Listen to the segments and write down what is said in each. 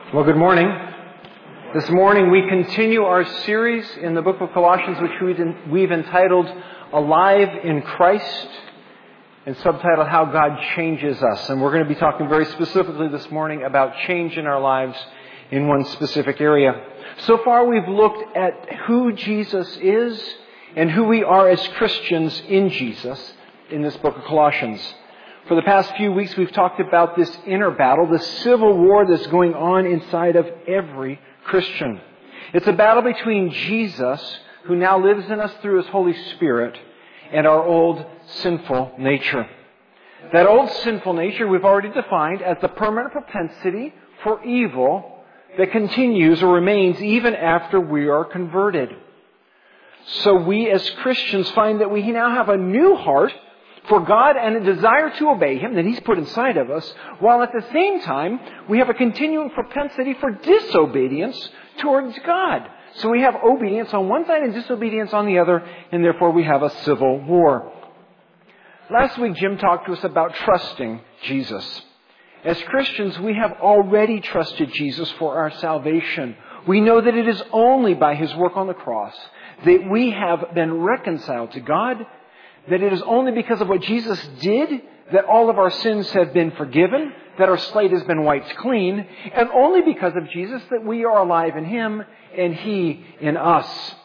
Well, good morning. This morning we continue our series in the book of Colossians, which we've entitled Alive in Christ, and subtitled How God Changes Us. And we're going to be talking very specifically this morning about change in our lives in one specific area. So far we've looked at who Jesus is and who we are as Christians in Jesus in this book of Colossians. For the past few weeks, we've talked about this inner battle, this civil war that's going on inside of every Christian. It's a battle between Jesus, who now lives in us through His Holy Spirit, and our old sinful nature. That old sinful nature we've already defined as the permanent propensity for evil that continues or remains even after we are converted. So we as Christians find that we now have a new heart for God and a desire to obey Him that He's put inside of us, while at the same time we have a continuing propensity for disobedience towards God. So we have obedience on one side and disobedience on the other, and therefore we have a civil war. Last week Jim talked to us about trusting Jesus. As Christians, we have already trusted Jesus for our salvation. We know that it is only by His work on the cross that we have been reconciled to God, that it is only because of what Jesus did that all of our sins have been forgiven, that our slate has been wiped clean, and only because of Jesus that we are alive in Him and He in us.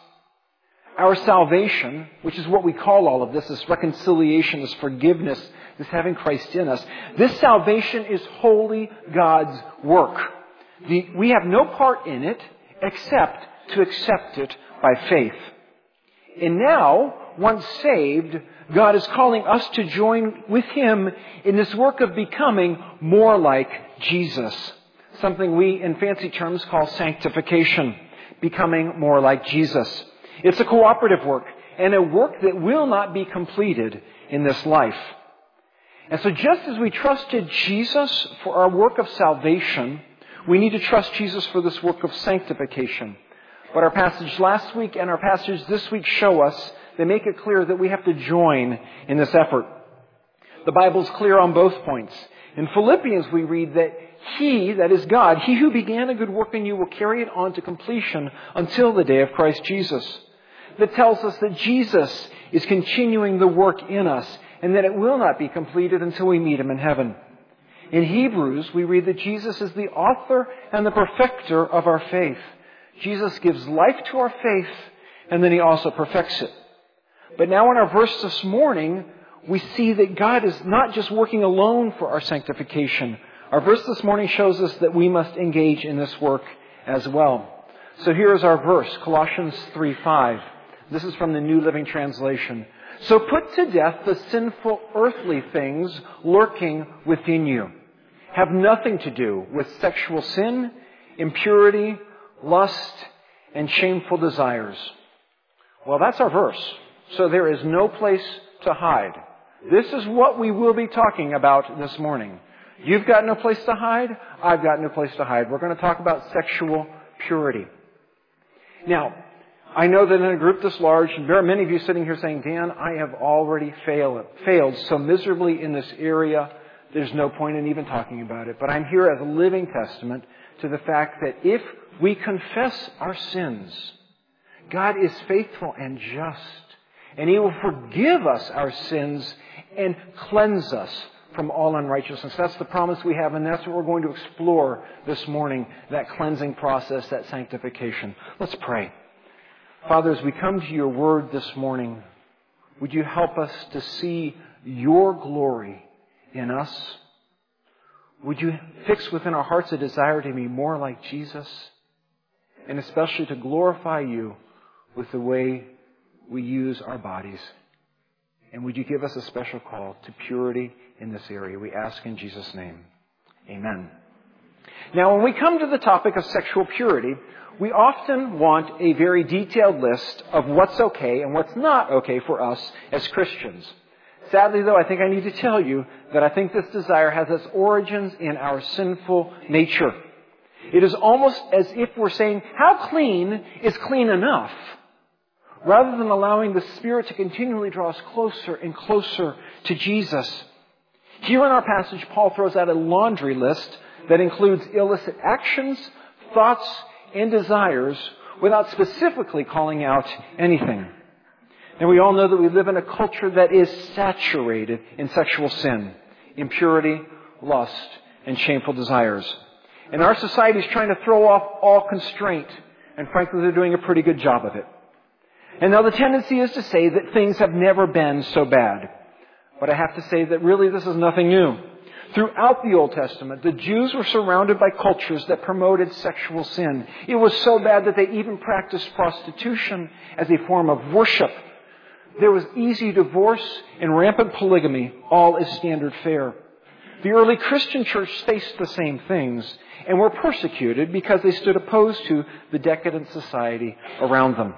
Our salvation, which is what we call all of this reconciliation, this forgiveness, this having Christ in us, this salvation is wholly God's work. We have no part in it except to accept it by faith. And now, once saved, God is calling us to join with Him in this work of becoming more like Jesus. Something we, in fancy terms, call sanctification. Becoming more like Jesus. It's a cooperative work, and a work that will not be completed in this life. And so just as we trusted Jesus for our work of salvation, we need to trust Jesus for this work of sanctification. But our passage last week and our passage this week show us, they make it clear that we have to join in this effort. The Bible's clear on both points. In Philippians we read that He, that is God, He who began a good work in you will carry it on to completion until the day of Christ Jesus. That tells us that Jesus is continuing the work in us and that it will not be completed until we meet Him in heaven. In Hebrews we read that Jesus is the author and the perfecter of our faith. Jesus gives life to our faith and then He also perfects it. But now in our verse this morning, we see that God is not just working alone for our sanctification. Our verse this morning shows us that we must engage in this work as well. So here is our verse, Colossians 3:5. This is from the New Living Translation. So put to death the sinful earthly things lurking within you. Have nothing to do with sexual sin, impurity, lust, and shameful desires. Well, that's our verse. So there is no place to hide. This is what we will be talking about this morning. You've got no place to hide. I've got no place to hide. We're going to talk about sexual purity. Now, I know that in a group this large, and there are many of you sitting here saying, Dan, I have already failed so miserably in this area, there's no point in even talking about it. But I'm here as a living testament to the fact that if we confess our sins, God is faithful and just. And He will forgive us our sins and cleanse us from all unrighteousness. That's the promise we have, and that's what we're going to explore this morning, that cleansing process, that sanctification. Let's pray. Father, as we come to Your Word this morning, would You help us to see Your glory in us? Would You fix within our hearts a desire to be more like Jesus, and especially to glorify You with the way we use our bodies. And would You give us a special call to purity in this area? We ask in Jesus' name. Amen. Now, when we come to the topic of sexual purity, we often want a very detailed list of what's okay and what's not okay for us as Christians. Sadly, though, I think I need to tell you that I think this desire has its origins in our sinful nature. It is almost as if we're saying, how clean is clean enough? Rather than allowing the Spirit to continually draw us closer and closer to Jesus. Here in our passage, Paul throws out a laundry list that includes illicit actions, thoughts, and desires without specifically calling out anything. And we all know that we live in a culture that is saturated in sexual sin, impurity, lust, and shameful desires. And our society is trying to throw off all constraint, and frankly, they're doing a pretty good job of it. And now the tendency is to say that things have never been so bad. But I have to say that really this is nothing new. Throughout the Old Testament, the Jews were surrounded by cultures that promoted sexual sin. It was so bad that they even practiced prostitution as a form of worship. There was easy divorce and rampant polygamy, all as standard fare. The early Christian church faced the same things and were persecuted because they stood opposed to the decadent society around them.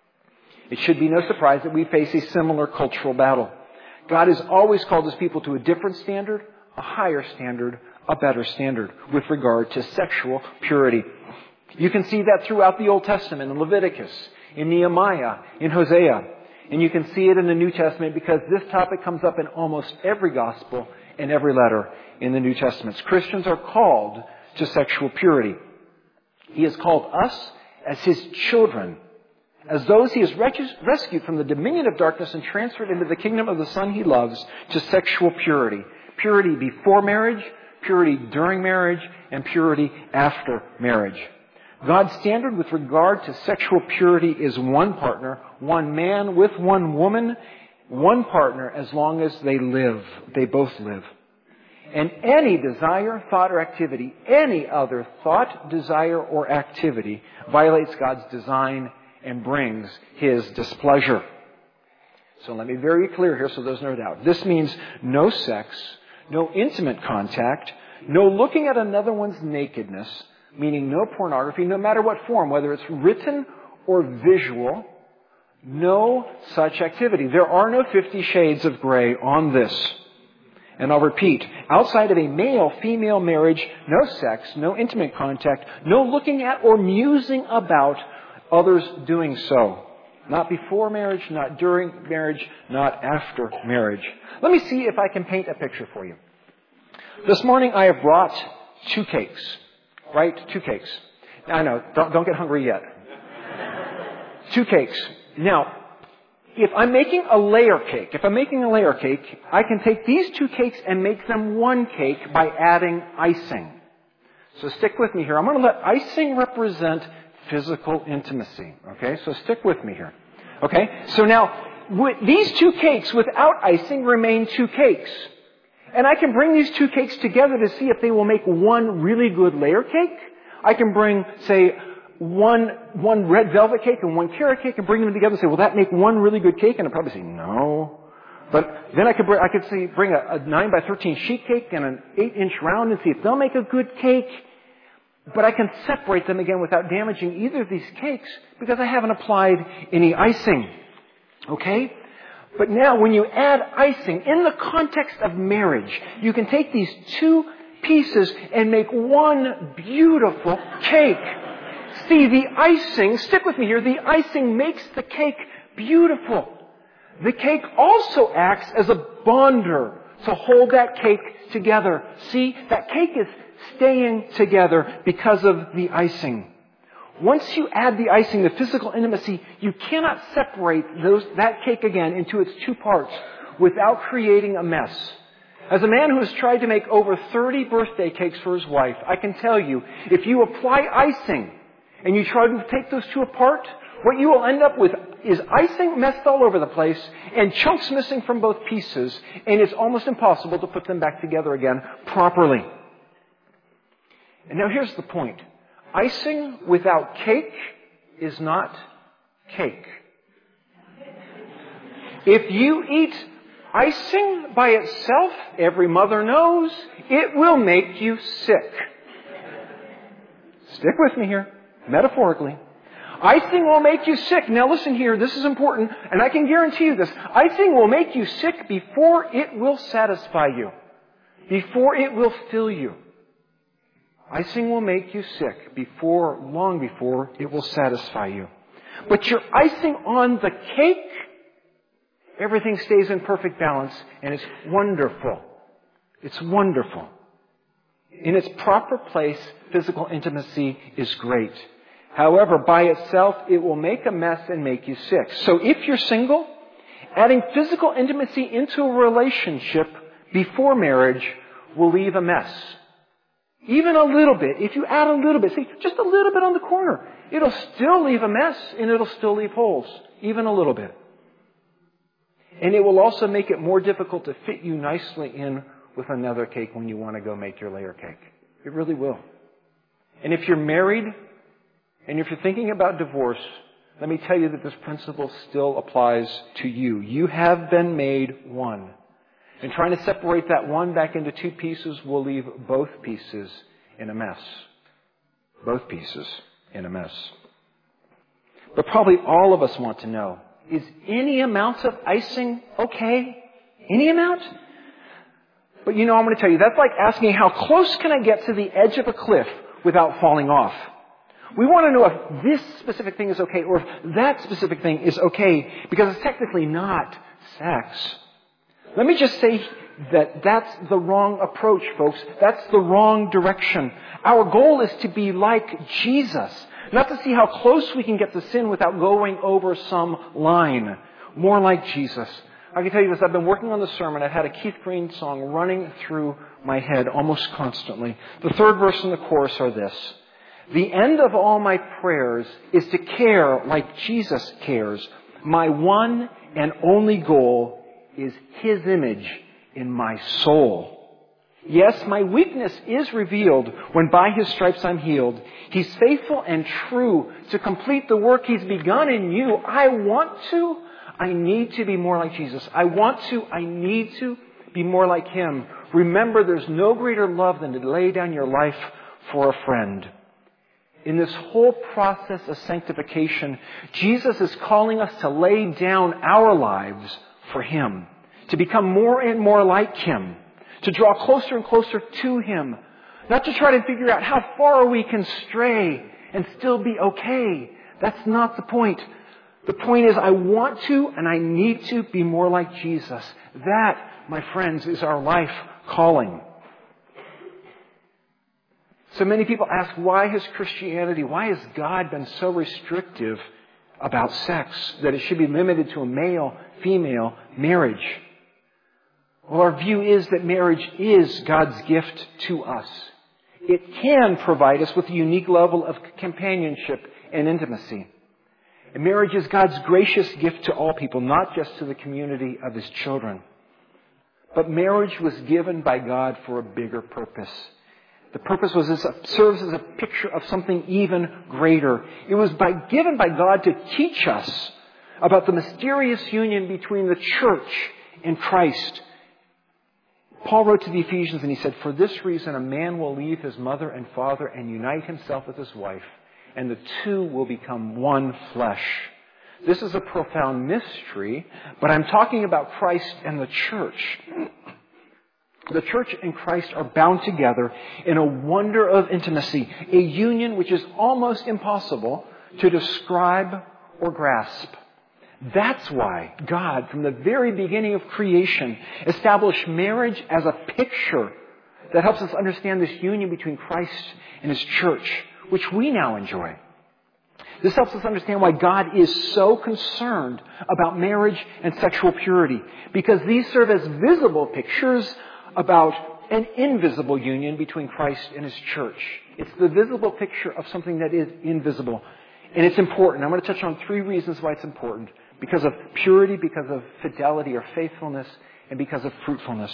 It should be no surprise that we face a similar cultural battle. God has always called His people to a different standard, a higher standard, a better standard with regard to sexual purity. You can see that throughout the Old Testament, in Leviticus, in Nehemiah, in Hosea. And you can see it in the New Testament because this topic comes up in almost every gospel and every letter in the New Testament. Christians are called to sexual purity. He has called us as His children, as those He has rescued from the dominion of darkness and transferred into the kingdom of the Son He loves, to sexual purity. Purity before marriage, purity during marriage, and purity after marriage. God's standard with regard to sexual purity is one partner, one man with one woman, one partner as long as they live. They both live. And any desire, thought, or activity, any other thought, desire, or activity violates God's design and brings His displeasure. So let me be very clear here so there's no doubt. This means no sex, no intimate contact, no looking at another one's nakedness, meaning no pornography, no matter what form, whether it's written or visual, no such activity. There are no 50 shades of gray on this. And I'll repeat, outside of a male-female marriage, no sex, no intimate contact, no looking at or musing about others doing so. Not before marriage, not during marriage, not after marriage. Let me see if I can paint a picture for you. This morning I have brought 2 cakes. Right? 2 cakes. I know, don't get hungry yet. 2 cakes. Now, if I'm making a layer cake, I can take these 2 cakes and make them 1 cake by adding icing. So stick with me here. I'm going to let icing represent physical intimacy. Okay? So stick with me here. Okay? So now, these 2 cakes without icing remain 2 cakes. And I can bring these 2 cakes together to see if they will make 1 really good layer cake. I can bring, say, one red velvet cake and 1 carrot cake and bring them together and say, will that make 1 really good cake? And I'll probably say, no. But then I could bring a 9 by 13 sheet cake and an 8-inch round and see if they'll make a good cake. But I can separate them again without damaging either of these cakes because I haven't applied any icing. Okay? But now when you add icing in the context of marriage, you can take these 2 pieces and make 1 beautiful cake. See, the icing, stick with me here, the icing makes the cake beautiful. The cake also acts as a bonder to hold that cake together. See, that cake is staying together because of the icing. Once you add the icing, the physical intimacy, you cannot separate that cake again into its 2 parts without creating a mess. As a man who has tried to make over 30 birthday cakes for his wife, I can tell you, if you apply icing and you try to take those 2 apart, what you will end up with is icing messed all over the place and chunks missing from both pieces, and it's almost impossible to put them back together again properly. And now here's the point. Icing without cake is not cake. If you eat icing by itself, every mother knows, it will make you sick. Stick with me here, metaphorically. Icing will make you sick. Now listen here, this is important, and I can guarantee you this. Icing will make you sick before it will satisfy you, before it will fill you. Icing will make you sick long before it will satisfy you. But your icing on the cake, everything stays in perfect balance, and it's wonderful. It's wonderful. In its proper place, physical intimacy is great. However, by itself, it will make a mess and make you sick. So if you're single, adding physical intimacy into a relationship before marriage will leave a mess. Even a little bit. If you add a little bit, see, just a little bit on the corner, it'll still leave a mess and it'll still leave holes. Even a little bit. And it will also make it more difficult to fit you nicely in with another cake when you want to go make your layer cake. It really will. And if you're married, and if you're thinking about divorce, let me tell you that this principle still applies to you. You have been made one. And trying to separate that one back into two pieces will leave both pieces in a mess. Both pieces in a mess. But probably all of us want to know, is any amount of icing okay? Any amount? But I'm going to tell you, that's like asking how close can I get to the edge of a cliff without falling off? We want to know if this specific thing is okay or if that specific thing is okay because it's technically not sex. Let me just say that that's the wrong approach, folks. That's the wrong direction. Our goal is to be like Jesus, not to see how close we can get to sin without going over some line. More like Jesus. I can tell you this, I've been working on the sermon. I've had a Keith Green song running through my head almost constantly. The third verse and the chorus are this. The end of all my prayers is to care like Jesus cares. My one and only goal is His image in my soul. Yes, my weakness is revealed when by His stripes I'm healed. He's faithful and true to complete the work He's begun in you. I need to be more like Jesus. I need to be more like Him. Remember, there's no greater love than to lay down your life for a friend. In this whole process of sanctification, Jesus is calling us to lay down our lives for Him, to become more and more like Him, to draw closer and closer to Him, not to try to figure out how far we can stray and still be okay. That's not the point. The point is, I want to and I need to be more like Jesus. That, my friends, is our life calling. So many people ask, why has God been so restrictive about sex, that it should be limited to a male-female marriage? Well, our view is that marriage is God's gift to us. It can provide us with a unique level of companionship and intimacy. And marriage is God's gracious gift to all people, not just to the community of His children. But marriage was given by God for a bigger purpose. The purpose was it serves as a picture of something even greater. It was given by God to teach us about the mysterious union between the church and Christ. Paul wrote to the Ephesians and he said, for this reason a man will leave his mother and father and unite himself with his wife, and the two will become one flesh. This is a profound mystery, but I'm talking about Christ and the church. The church and Christ are bound together in a wonder of intimacy, a union which is almost impossible to describe or grasp. That's why God, from the very beginning of creation, established marriage as a picture that helps us understand this union between Christ and His church, which we now enjoy. This helps us understand why God is so concerned about marriage and sexual purity, because these serve as visible pictures about an invisible union between Christ and His church. It's the visible picture of something that is invisible. And it's important. I'm going to touch on 3 reasons why it's important. Because of purity, because of fidelity or faithfulness, and because of fruitfulness.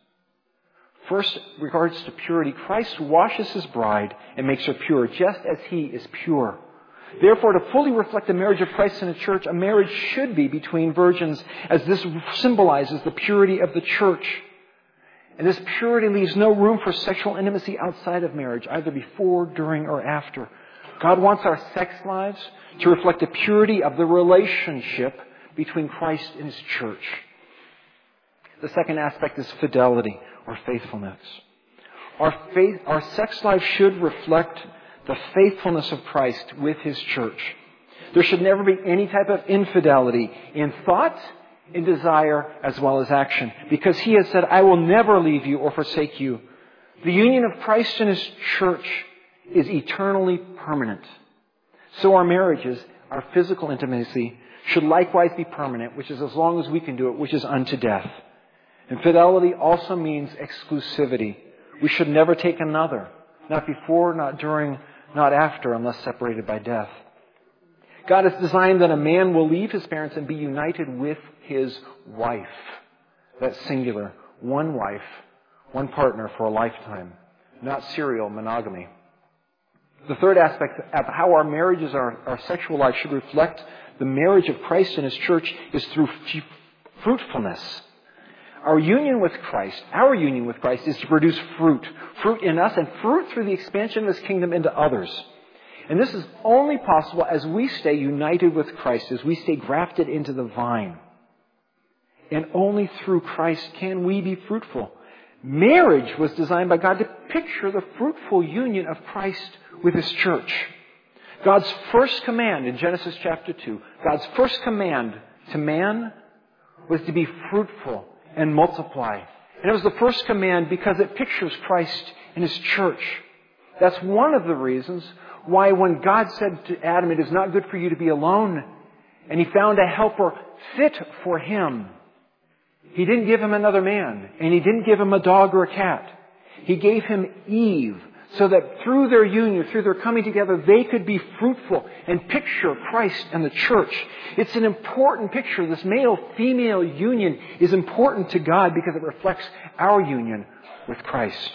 First, in regards to purity, Christ washes His bride and makes her pure, just as He is pure. Therefore, to fully reflect the marriage of Christ and the church, a marriage should be between virgins, as this symbolizes the purity of the church. And this purity leaves no room for sexual intimacy outside of marriage, either before, during, or after. God wants our sex lives to reflect the purity of the relationship between Christ and His church. The second aspect is fidelity or faithfulness. Our sex life should reflect the faithfulness of Christ with His church. There should never be any type of infidelity in thought, in desire, as well as action. Because He has said, I will never leave you or forsake you. The union of Christ and His church is eternally permanent. So our marriages, our physical intimacy, should likewise be permanent, which is as long as we can do it, which is unto death. And fidelity also means exclusivity. We should never take another. Not before, not during, not after, unless separated by death. God has designed that a man will leave his parents and be united with his wife. That's singular. One wife, one partner for a lifetime. Not serial monogamy. The third aspect of how our marriages, our sexual life should reflect the marriage of Christ and His church is through fruitfulness. Our union with Christ is to produce fruit. Fruit in us and fruit through the expansion of His kingdom into others. And this is only possible as we stay united with Christ, as we stay grafted into the vine. And only through Christ can we be fruitful. Marriage was designed by God to picture the fruitful union of Christ with His church. God's first command in Genesis chapter 2, God's first command to man was to be fruitful and multiply. And it was the first command because it pictures Christ and His church. That's one of the reasons why when God said to Adam, "It is not good for you to be alone," and He found a helper fit for him, He didn't give him another man, and He didn't give him a dog or a cat. He gave him Eve, so that through their union, through their coming together, they could be fruitful and picture Christ and the church. It's an important picture. This male-female union is important to God because it reflects our union with Christ.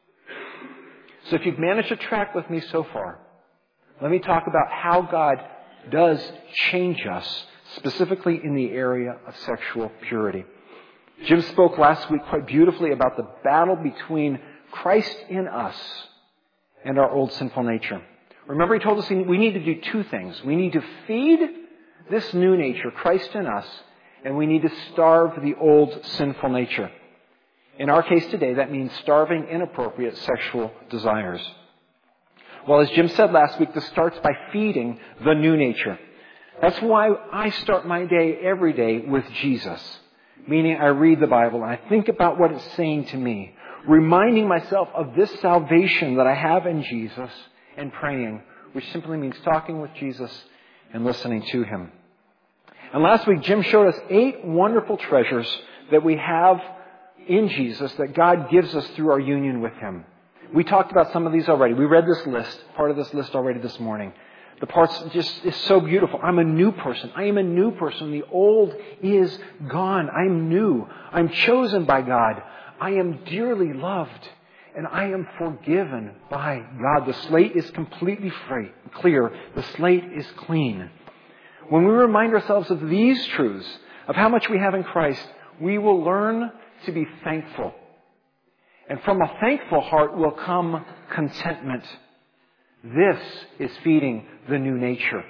So if you've managed to track with me so far, let me talk about how God does change us, specifically in the area of sexual purity. Jim spoke last week quite beautifully about the battle between Christ in us and our old sinful nature. Remember, he told us we need to do two things. We need to feed this new nature, Christ in us, and we need to starve the old sinful nature. In our case today, that means starving inappropriate sexual desires. Well, as Jim said last week, this starts by feeding the new nature. That's why I start my day every day with Jesus. Meaning I read the Bible and I think about what it's saying to me, reminding myself of this salvation that I have in Jesus, and praying, which simply means talking with Jesus and listening to Him. And last week, Jim showed us 8 wonderful treasures that we have in Jesus that God gives us through our union with Him. We talked about some of these already. We read this list, part of this list already this morning. The parts just is so beautiful. I'm a new person. I am a new person. The old is gone. I'm new. I'm chosen by God. I am dearly loved. And I am forgiven by God. The slate is completely clear. The slate is clean. When we remind ourselves of these truths, of how much we have in Christ, we will learn to be thankful. And from a thankful heart will come contentment. This is feeding the new nature.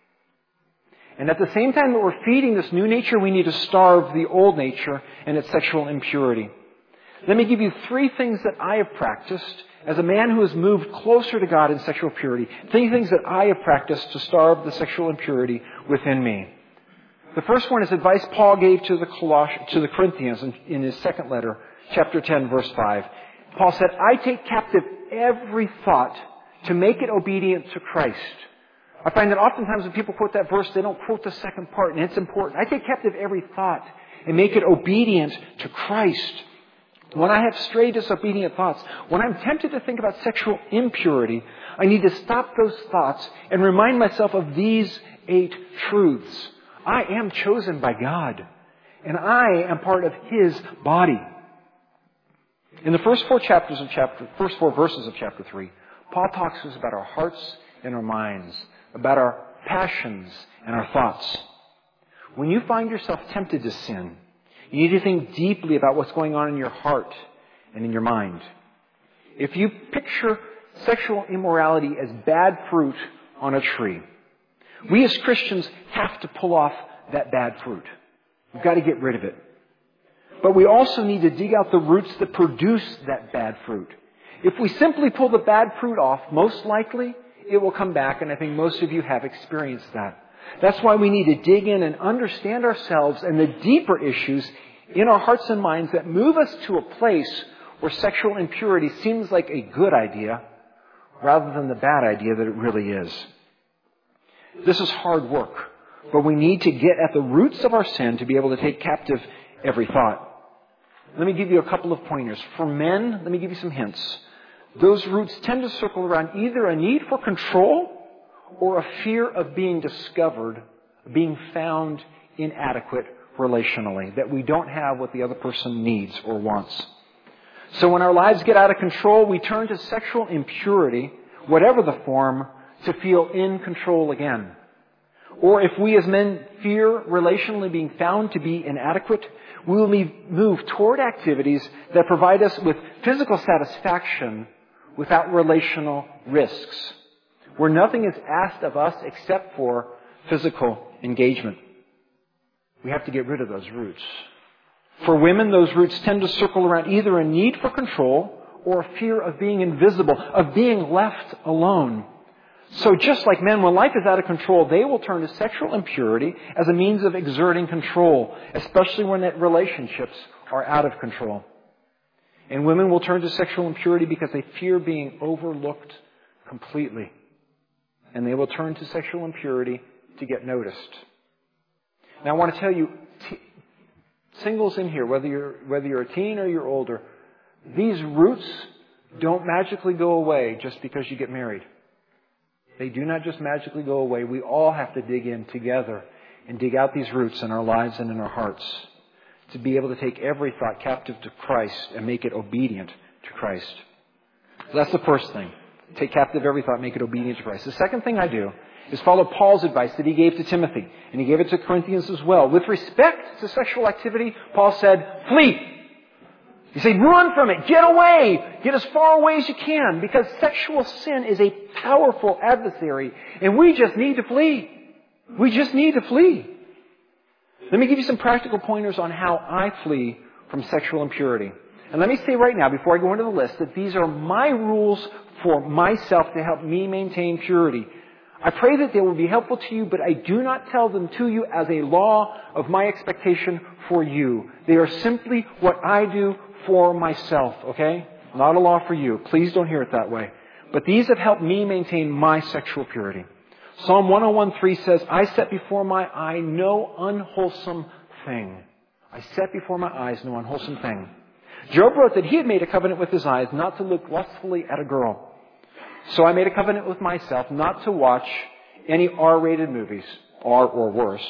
And at the same time that we're feeding this new nature, we need to starve the old nature and its sexual impurity. Let me give you 3 things that I have practiced as a man who has moved closer to God in sexual purity. 3 things that I have practiced to starve the sexual impurity within me. The first one is advice Paul gave to the Corinthians in his second letter, chapter 10, verse 5. Paul said, "I take captive every thought to make it obedient to Christ." I find that oftentimes when people quote that verse, they don't quote the second part, and it's important. I take captive every thought and make it obedient to Christ. When I have stray, disobedient thoughts, when I'm tempted to think about sexual impurity, I need to stop those thoughts and remind myself of these 8 truths. I am chosen by God, and I am part of His body. In the first 4 verses of chapter 3, Paul talks to us about our hearts and our minds, about our passions and our thoughts. When you find yourself tempted to sin, you need to think deeply about what's going on in your heart and in your mind. If you picture sexual immorality as bad fruit on a tree, we as Christians have to pull off that bad fruit. We've got to get rid of it. But we also need to dig out the roots that produce that bad fruit. If we simply pull the bad fruit off, most likely it will come back, and I think most of you have experienced that. That's why we need to dig in and understand ourselves and the deeper issues in our hearts and minds that move us to a place where sexual impurity seems like a good idea rather than the bad idea that it really is. This is hard work, but we need to get at the roots of our sin to be able to take captive every thought. Let me give you a couple of pointers. For men, let me give you some hints. Those roots tend to circle around either a need for control or a fear of being discovered, being found inadequate relationally, that we don't have what the other person needs or wants. So when our lives get out of control, we turn to sexual impurity, whatever the form, to feel in control again. Or if we as men fear relationally being found to be inadequate, we will move toward activities that provide us with physical satisfaction without relational risks, where nothing is asked of us except for physical engagement. We have to get rid of those roots. For women, those roots tend to circle around either a need for control or a fear of being invisible, of being left alone. So just like men, when life is out of control, they will turn to sexual impurity as a means of exerting control, especially when relationships are out of control. And women will turn to sexual impurity because they fear being overlooked completely. And they will turn to sexual impurity to get noticed. Now I want to tell you, singles in here, whether you're a teen or you're older, these roots don't magically go away just because you get married. They do not just magically go away. We all have to dig in together and dig out these roots in our lives and in our hearts to be able to take every thought captive to Christ and make it obedient to Christ. So that's the first thing. Take captive every thought, make it obedient to Christ. The second thing I do is follow Paul's advice that he gave to Timothy, and he gave it to Corinthians as well. With respect to sexual activity, Paul said, flee. He said, run from it. Get away. Get as far away as you can, because sexual sin is a powerful adversary, and we just need to flee. We just need to flee. Let me give you some practical pointers on how I flee from sexual impurity. And let me say right now, before I go into the list, that these are my rules for myself to help me maintain purity. I pray that they will be helpful to you, but I do not tell them to you as a law of my expectation for you. They are simply what I do for myself, okay? Not a law for you. Please don't hear it that way. But these have helped me maintain my sexual purity. Psalm 101:3 says, I set before my eye no unwholesome thing. I set before my eyes no unwholesome thing. Job wrote that he had made a covenant with his eyes not to look lustfully at a girl. So I made a covenant with myself not to watch any R-rated movies, R or worse.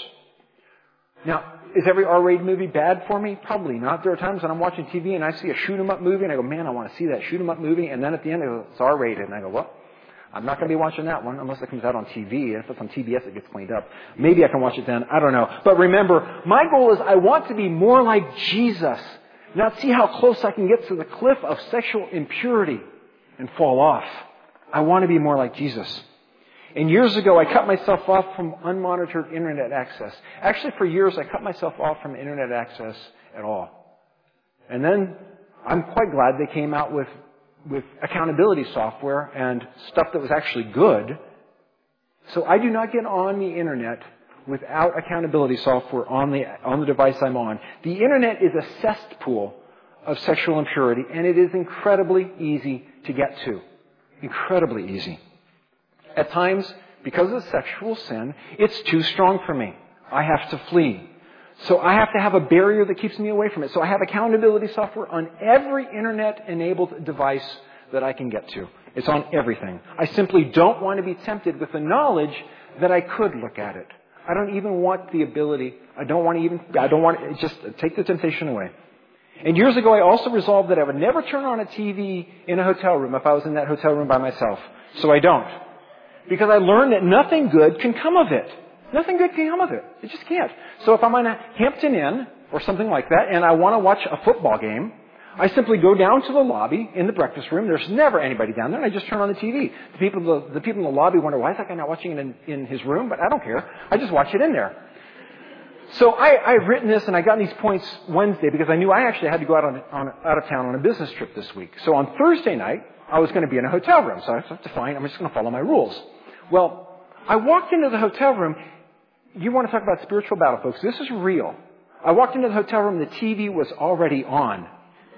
Now, is every R-rated movie bad for me? Probably not. There are times when I'm watching TV and I see a shoot-'em-up movie and I go, man, I want to see that shoot-'em-up movie. And then at the end, it's R-rated. And I go, well, I'm not going to be watching that one unless it comes out on TV. And if it's on TBS, it gets cleaned up. Maybe I can watch it then. I don't know. But remember, my goal is I want to be more like Jesus, not see how close I can get to the cliff of sexual impurity and fall off. I want to be more like Jesus. And years ago, I cut myself off from unmonitored internet access. Actually, for years, I cut myself off from internet access at all. And then I'm quite glad they came out with accountability software and stuff that was actually good. So I do not get on the internet without accountability software on the device I'm on. The internet is a cesspool of sexual impurity, and it is incredibly easy to get to. Incredibly easy. At times, because of sexual sin, it's too strong for me. I have to flee. So I have to have a barrier that keeps me away from it. So I have accountability software on every internet-enabled device that I can get to. It's on everything. I simply don't want to be tempted with the knowledge that I could look at it. I don't even want the ability. Just take the temptation away. And years ago, I also resolved that I would never turn on a TV in a hotel room if I was in that hotel room by myself. So I don't. Because I learned that nothing good can come of it. Nothing good can come of it. It just can't. So if I'm on a Hampton Inn or something like that and I want to watch a football game, I simply go down to the lobby in the breakfast room. There's never anybody down there, and I just turn on the TV. The people in the lobby wonder, why is that guy not watching it in his room? But I don't care. I just watch it in there. So I've written this, and I got these points Wednesday because I knew I actually had to go out of town on a business trip this week. So on Thursday night, I was going to be in a hotel room. So I thought, fine, I'm just going to follow my rules. Well, I walked into the hotel room. You want to talk about spiritual battle, folks. This is real. I walked into the hotel room. The TV was already on.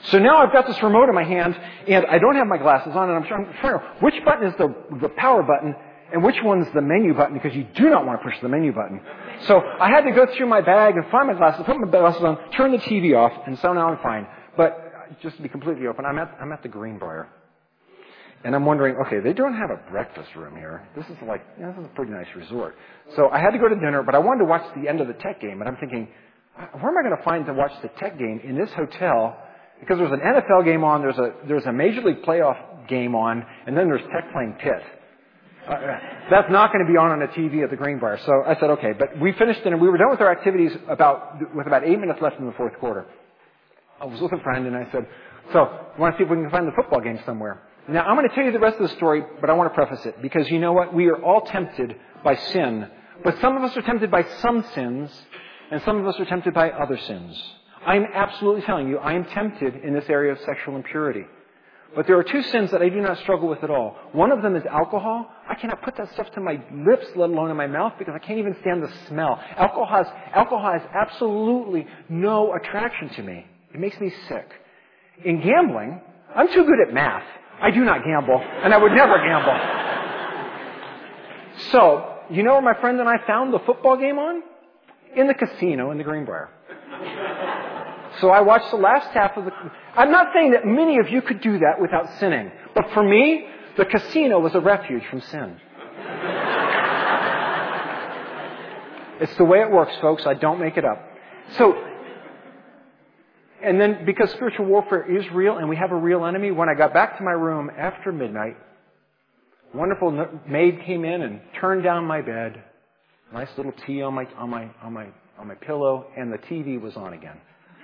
So now I've got this remote in my hand, and I don't have my glasses on, and I'm trying to figure out which button is the power button and which one's the menu button, because you do not want to push the menu button. So I had to go through my bag and find my glasses, put my glasses on, turn the TV off, and so now I'm fine. But just to be completely open, I'm at the Greenbrier. And I'm wondering, okay, they don't have a breakfast room here. This is this is a pretty nice resort. So I had to go to dinner, but I wanted to watch the end of the Tech game. And I'm thinking, where am I going to find to watch the Tech game in this hotel? Because there's an NFL game on, there's a Major League playoff game on, and then there's Tech playing Pitt. That's not going to be on a TV at the Greenbrier. So I said, okay. But we finished dinner. We were done with our activities with about 8 minutes left in the fourth quarter. I was with a friend, and I said, so I want to see if we can find the football game somewhere. Now, I'm going to tell you the rest of the story, but I want to preface it, because you know what? We are all tempted by sin, but some of us are tempted by some sins, and some of us are tempted by other sins. I'm absolutely telling you, I am tempted in this area of sexual impurity. But there are two sins that I do not struggle with at all. One of them is alcohol. I cannot put that stuff to my lips, let alone in my mouth, because I can't even stand the smell. Alcohol has absolutely no attraction to me. It makes me sick. In gambling, I'm too good at math. I do not gamble, and I would never gamble. So, you know where my friend and I found the football game on? In the casino in the Greenbrier. So I watched the last half of the... I'm not saying that many of you could do that without sinning, but for me, the casino was a refuge from sin. It's the way it works, folks. I don't make it up. So... And then, because spiritual warfare is real and we have a real enemy, when I got back to my room after midnight, a wonderful maid came in and turned down my bed. Nice little tea on my pillow, and the TV was on again.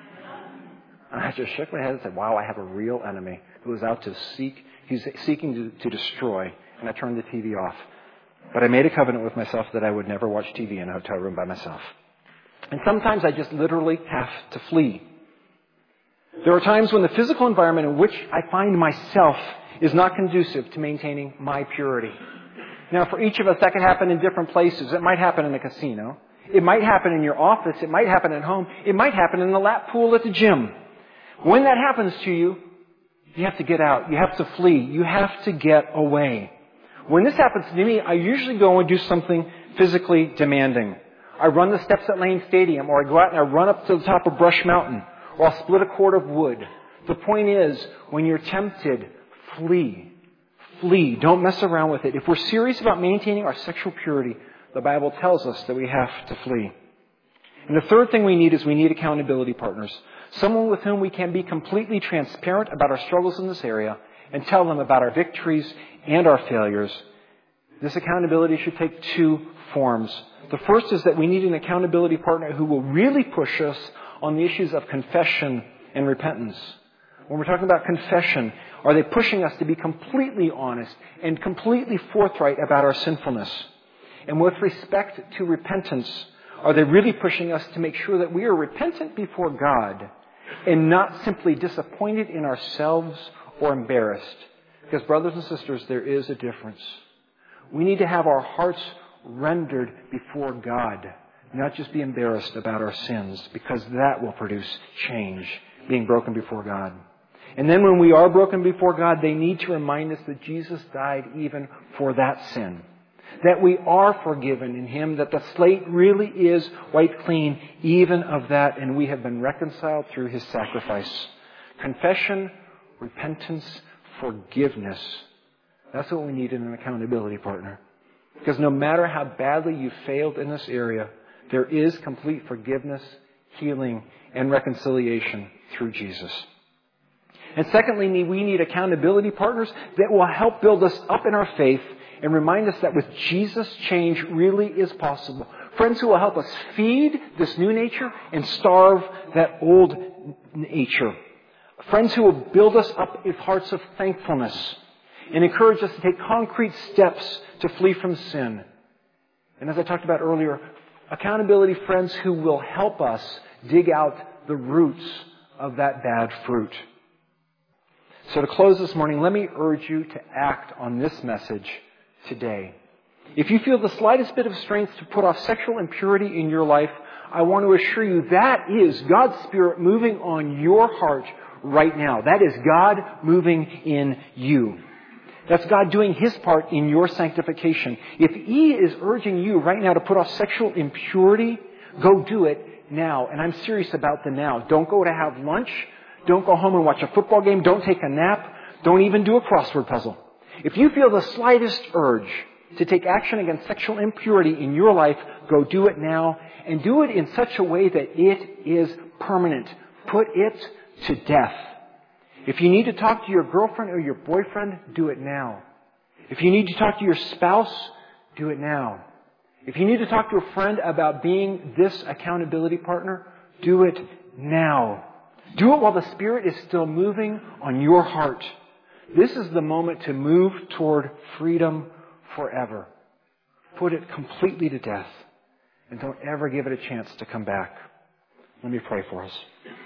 And I just shook my head and said, wow, I have a real enemy who is out to he's seeking to destroy. And I turned the TV off. But I made a covenant with myself that I would never watch TV in a hotel room by myself. And sometimes I just literally have to flee. There are times when the physical environment in which I find myself is not conducive to maintaining my purity. Now, for each of us, that can happen in different places. It might happen in a casino. It might happen in your office. It might happen at home. It might happen in the lap pool at the gym. When that happens to you, you have to get out. You have to flee. You have to get away. When this happens to me, I usually go and do something physically demanding. I run the steps at Lane Stadium, or I go out and I run up to the top of Brush Mountain, or I'll split a cord of wood. The point is, when you're tempted, flee. Flee. Don't mess around with it. If we're serious about maintaining our sexual purity, the Bible tells us that we have to flee. And the third thing we need is we need accountability partners. Someone with whom we can be completely transparent about our struggles in this area and tell them about our victories and our failures. This accountability should take two forms. The first is that we need an accountability partner who will really push us on the issues of confession and repentance. When we're talking about confession, are they pushing us to be completely honest and completely forthright about our sinfulness? And with respect to repentance, are they really pushing us to make sure that we are repentant before God and not simply disappointed in ourselves or embarrassed? Because, brothers and sisters, there is a difference. We need to have our hearts rendered before God, not just be embarrassed about our sins, because that will produce change, being broken before God. And then when we are broken before God, they need to remind us that Jesus died even for that sin. That we are forgiven in Him, that the slate really is wiped clean even of that, and we have been reconciled through His sacrifice. Confession, repentance, forgiveness. That's what we need in an accountability partner. Because no matter how badly you failed in this area, there is complete forgiveness, healing, and reconciliation through Jesus. And secondly, we need accountability partners that will help build us up in our faith and remind us that with Jesus, change really is possible. Friends who will help us feed this new nature and starve that old nature. Friends who will build us up with hearts of thankfulness and encourage us to take concrete steps to flee from sin. And as I talked about earlier, accountability friends who will help us dig out the roots of that bad fruit. So to close this morning, let me urge you to act on this message today. If you feel the slightest bit of strength to put off sexual impurity in your life, I want to assure you that is God's Spirit moving on your heart, right now. That is God moving in you. That's God doing His part in your sanctification. If He is urging you right now to put off sexual impurity, go do it now. And I'm serious about the now. Don't go to have lunch. Don't go home and watch a football game. Don't take a nap. Don't even do a crossword puzzle. If you feel the slightest urge to take action against sexual impurity in your life, go do it now. And do it in such a way that it is permanent. Put it to death. If you need to talk to your girlfriend or your boyfriend, do it now. If you need to talk to your spouse, do it now. If you need to talk to a friend about being this accountability partner, do it now. Do it while the Spirit is still moving on your heart. This is the moment to move toward freedom forever. Put it completely to death. And don't ever give it a chance to come back. Let me pray for us.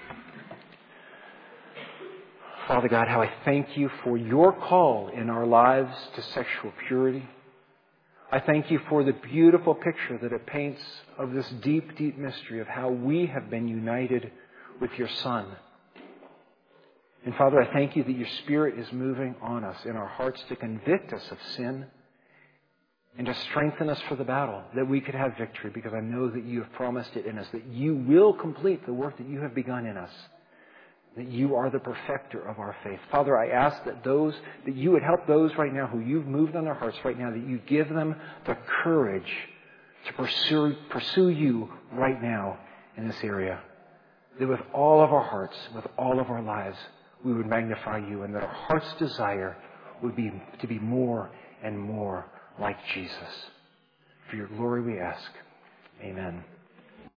Father God, how I thank you for your call in our lives to sexual purity. I thank you for the beautiful picture that it paints of this deep, deep mystery of how we have been united with your Son. And Father, I thank you that your Spirit is moving on us in our hearts to convict us of sin and to strengthen us for the battle, that we could have victory, because I know that you have promised it in us, that you will complete the work that you have begun in us, that you are the perfecter of our faith. Father, I ask that you would help those right now who you've moved on their hearts right now, that you give them the courage to pursue you right now in this area. That with all of our hearts, with all of our lives, we would magnify you, and that our heart's desire would be to be more and more like Jesus. For your glory we ask. Amen.